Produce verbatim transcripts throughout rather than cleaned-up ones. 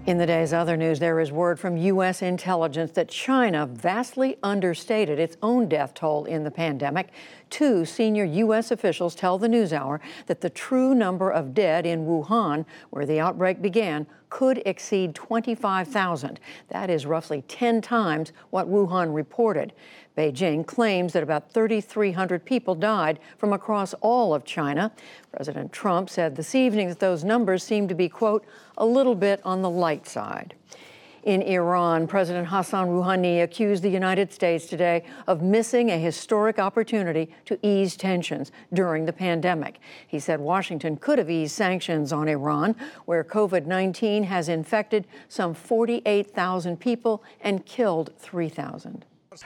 In the day's other news, there is word from U S intelligence that China vastly understated its own death toll in the pandemic. Two senior U S officials tell the NewsHour that the true number of dead in Wuhan, where the outbreak began, could exceed twenty-five thousand. That is roughly ten times what Wuhan reported. Beijing claims that about three thousand three hundred people died from across all of China. President Trump said this evening that those numbers seem to be, quote, a little bit on the light side. In Iran, President Hassan Rouhani accused the United States today of missing a historic opportunity to ease tensions during the pandemic. He said Washington could have eased sanctions on Iran, where COVID nineteen has infected some forty-eight thousand people and killed three thousand.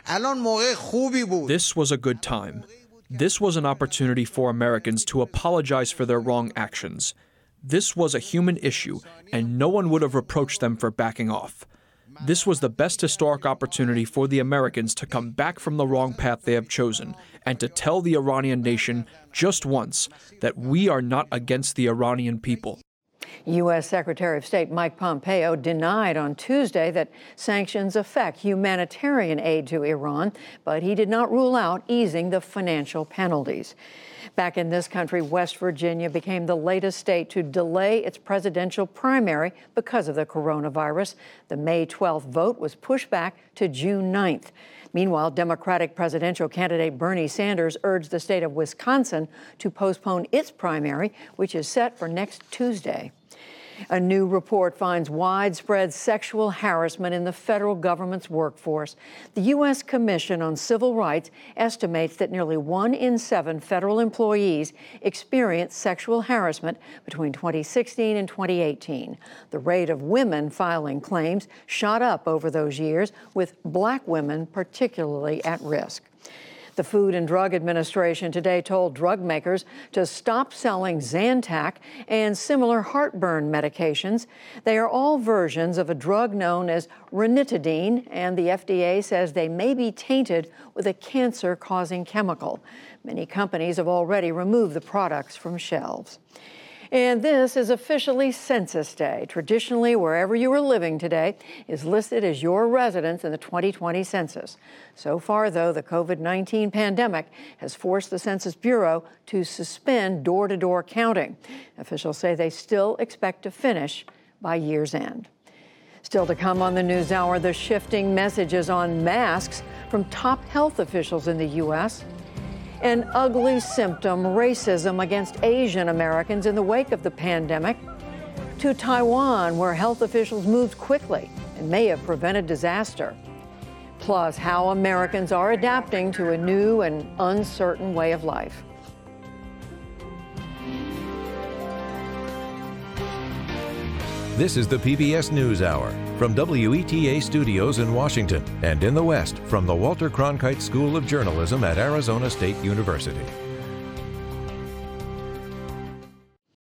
This was a good time. This was an opportunity for Americans to apologize for their wrong actions. This was a human issue, and no one would have reproached them for backing off. This was the best historic opportunity for the Americans to come back from the wrong path they have chosen and to tell the Iranian nation just once that we are not against the Iranian people. U S Secretary of State Mike Pompeo denied on Tuesday that sanctions affect humanitarian aid to Iran, but he did not rule out easing the financial penalties. Back in this country, West Virginia became the latest state to delay its presidential primary because of the coronavirus. The May twelfth vote was pushed back to June ninth. Meanwhile, Democratic presidential candidate Bernie Sanders urged the state of Wisconsin to postpone its primary, which is set for next Tuesday. A new report finds widespread sexual harassment in the federal government's workforce. The U S Commission on Civil Rights estimates that nearly one in seven federal employees experienced sexual harassment between twenty sixteen and twenty eighteen. The rate of women filing claims shot up over those years, with Black women particularly at risk. The Food and Drug Administration today told drug makers to stop selling Zantac and similar heartburn medications. They are all versions of a drug known as ranitidine, and the F D A says they may be tainted with a cancer-causing chemical. Many companies have already removed the products from shelves. And this is officially Census Day. Traditionally, wherever you are living today is listed as your residence in the twenty twenty census. So far, though, the COVID nineteen pandemic has forced the Census Bureau to suspend door-to-door counting. Officials say they still expect to finish by year's end. Still to come on the NewsHour, the shifting messages on masks from top health officials in the U S An ugly symptom, racism against Asian Americans in the wake of the pandemic. To Taiwan, where health officials moved quickly and may have prevented disaster. Plus, how Americans are adapting to a new and uncertain way of life. This is the P B S NewsHour from W E T A Studios in Washington and in the West from the Walter Cronkite School of Journalism at Arizona State University.